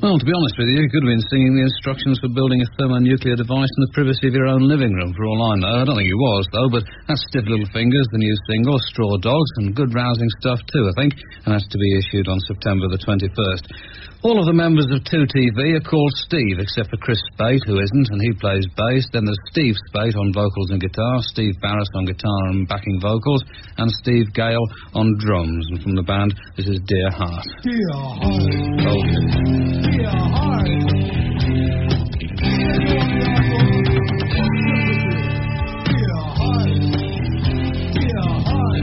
Well, to be honest with you, you could have been singing the instructions for building a thermonuclear device in the privacy of your own living room, for all I know. I don't think he was, though, but that's Stiff Little Fingers, the new single, Straw Dogs, and good rousing stuff too, I think, and that's to be issued on September the twenty-first. All of the members of two T V are called Steve, except for Chris Spate, who isn't, and he plays bass. Then there's Steve Spate on vocals and guitar, Steve Barris on guitar and backing vocals, and Steve Gale on drums. And from the band, this is Dear Heart. Dear heart, Told you. dear heart. Dear heart, dear heart.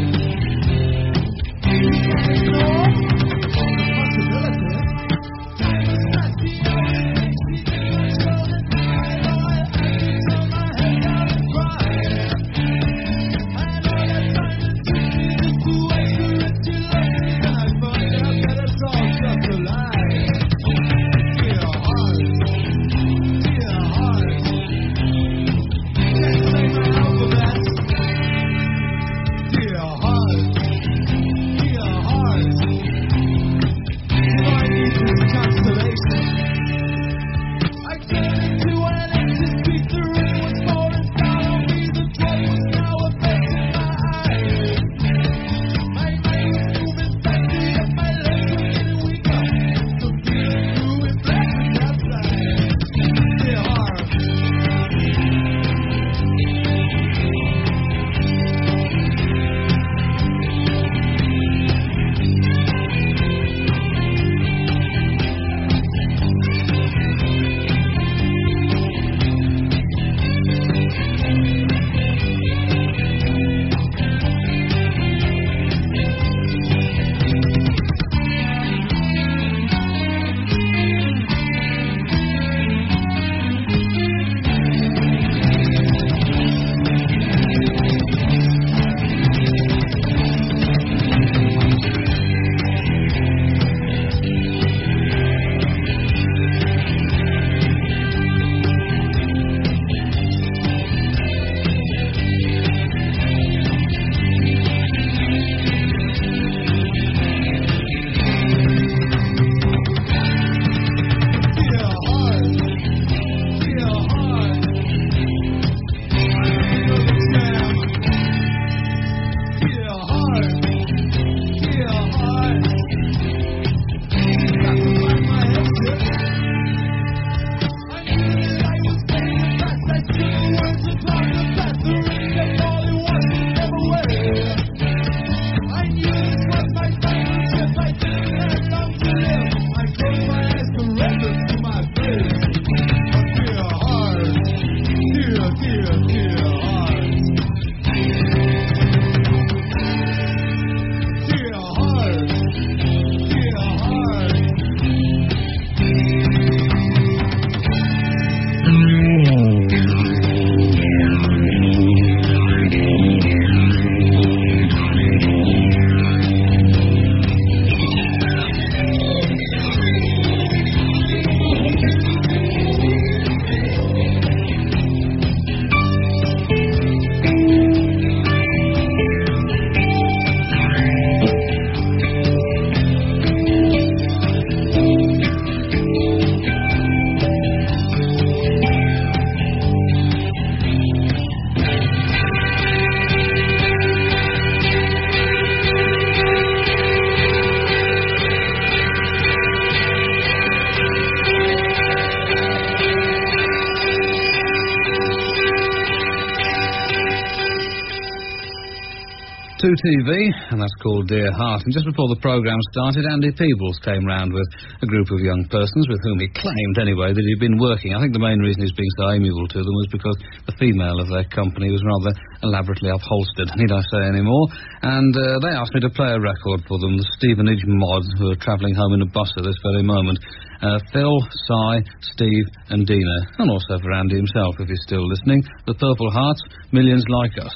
two T V, and that's called Dear Heart. And just before the programme started, Andy Peebles came round with a group of young persons with whom he claimed, anyway, that he'd been working. I think the main reason he's being so amiable to them was because the female of their company was rather elaborately upholstered, need I say any more? And uh, they asked me to play a record for them, the Stevenage Mods, who are travelling home in a bus at this very moment. Uh, Phil, Cy, Steve and Dina, and also for Andy himself, if he's still listening, the Purple Hearts, Millions Like Us.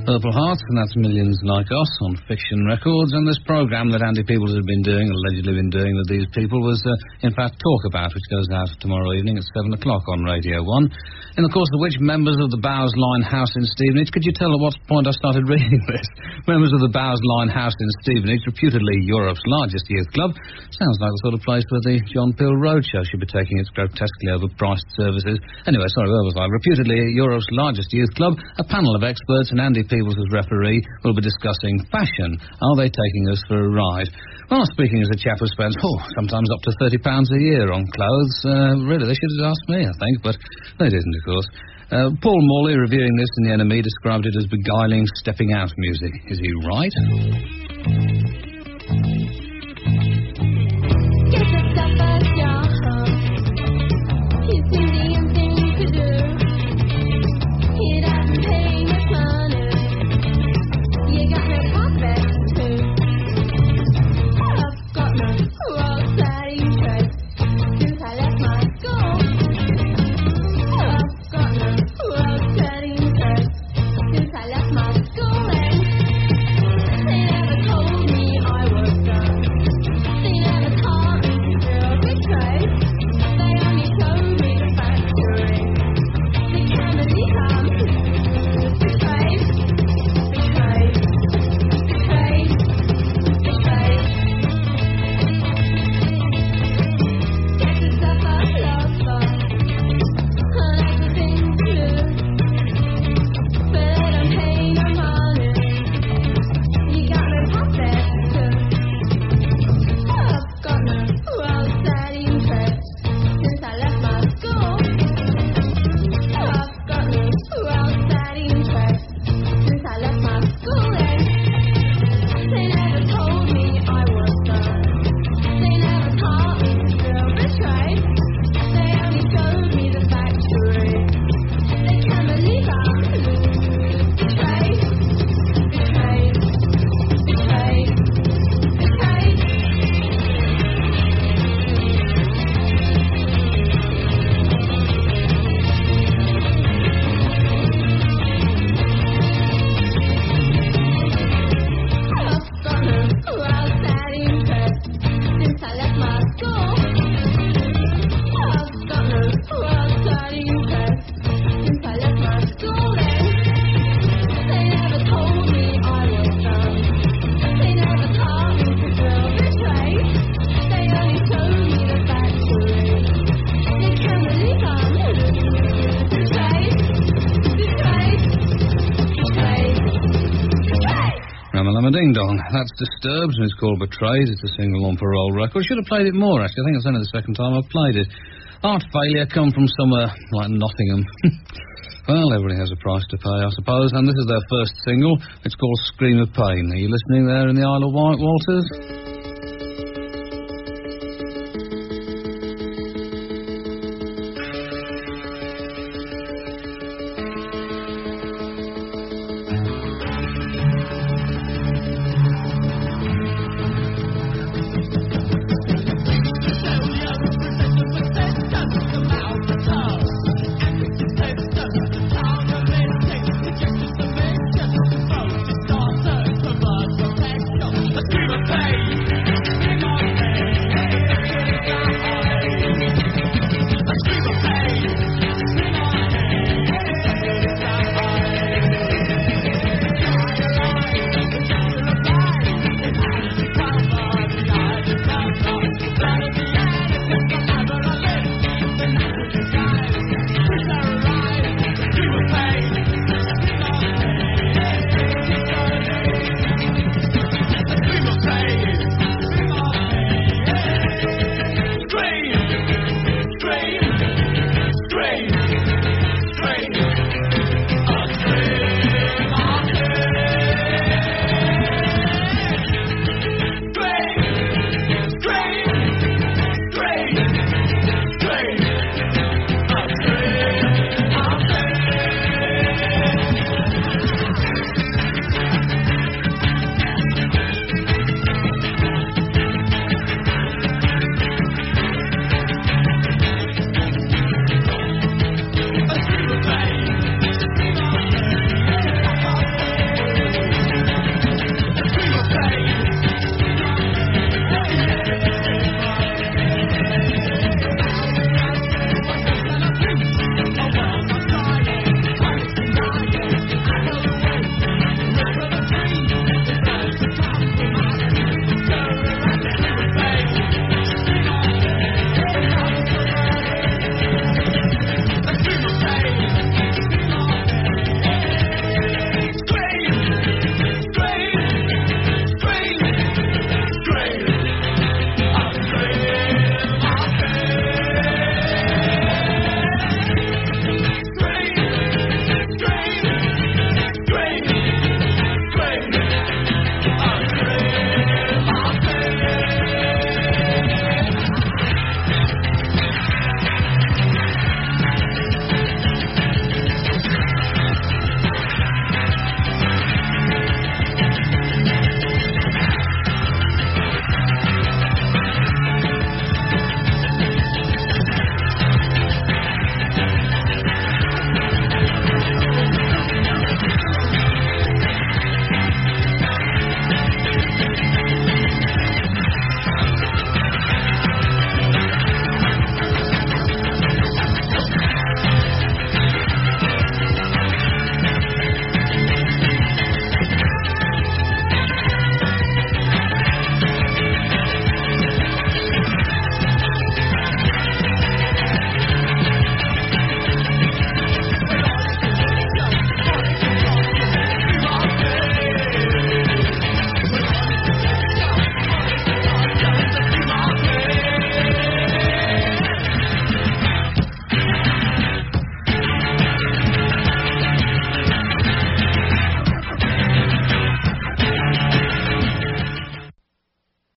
Purple Heart, and that's Millions Like Us on Fiction Records. And this programme that Andy Peebles had been doing, allegedly been doing with these people, was uh, in fact Talk About, which goes out tomorrow evening at seven o'clock on Radio one. In the course of which members of the Bowes Line House in Stevenage, could you tell at what point I started reading this? Members of the Bowes Line House in Stevenage, reputedly Europe's largest youth club, sounds like the sort of place where the John Peel Roadshow should be taking its grotesquely overpriced services. Anyway, sorry, where was I? Reputedly Europe's largest youth club, a panel of experts and Andy Peebles as referee will be discussing fashion. Are they taking us for a ride? Well, speaking as a chap who spends, oh, sometimes up to thirty pounds a year on clothes, uh, really, they should have asked me, I think, but they didn't, of course. Uh, Paul Morley, reviewing this in the N M E, described it as beguiling stepping out music. Is he right? Get the stuff out your heart. It's the damn thing to do. It doesn't pay much money. You got no prospects too. I've got no roadside interest since I left my school. I've got no roadside interest since I left my school. And they never told me I was done. They never taught me to feel betrayed. They only showed me the factory. They can't believe I'm betrayed. Betrayed. Betrayed. Betrayed. Get the stuff I love for. And everything to do. But they don't pay no money. You got no prospects too. I've got no roadside interest since I left my school. I've got no roadside interest since I left my school. And they never told me I was done. They never taught me to feel betrayed. They only showed me the factory. They can't believe I'm betrayed. Betrayed. Betrayed. Betrayed. I've got no roadside interest since I left my school. I've got no roadside interest since I left my school. And they never told me I was done. They never taught me to feel betrayed. They only showed me the factory. They can't believe I'm betrayed. Betrayed. Betrayed. Betrayed. Ramalama Ding Dong. That's Disturbed, and it's called Betrayed. It's a single on parole record. Should have played it more, actually. I think it's only the second time I've played it. Art Failure come from somewhere like Nottingham. Well, everybody has a price to pay, I suppose, and this is their first single. It's called Scream of Pain. Are you listening there in the Isle of Wight, Walters?